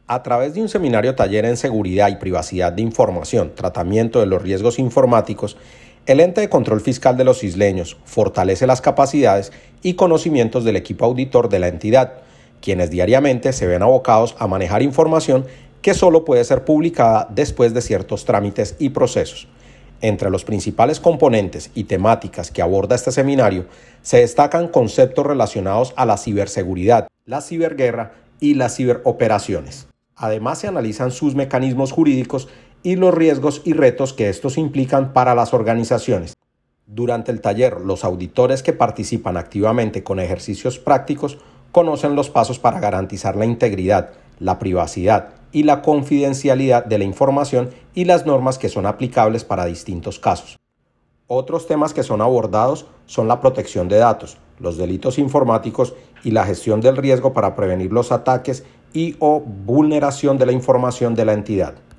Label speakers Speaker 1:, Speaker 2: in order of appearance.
Speaker 1: A través de un seminario taller en seguridad y privacidad de información, tratamiento de los riesgos informáticos, el ente de control fiscal de los isleños fortalece las capacidades y conocimientos del equipo auditor de la entidad, quienes diariamente se ven abocados a manejar información que solo puede ser publicada después de ciertos trámites y procesos. Entre los principales componentes y temáticas que aborda este seminario se destacan conceptos relacionados a la ciberseguridad, la ciberguerra y las ciberoperaciones. Además, se analizan sus mecanismos jurídicos y los riesgos y retos que estos implican para las organizaciones. Durante el taller, los auditores que participan activamente con ejercicios prácticos conocen los pasos para garantizar la integridad, la privacidad y la confidencialidad de la información y las normas que son aplicables para distintos casos. Otros temas que son abordados son la protección de datos, los delitos informáticos y la gestión del riesgo para prevenir los ataques y o vulneración de la información de la entidad.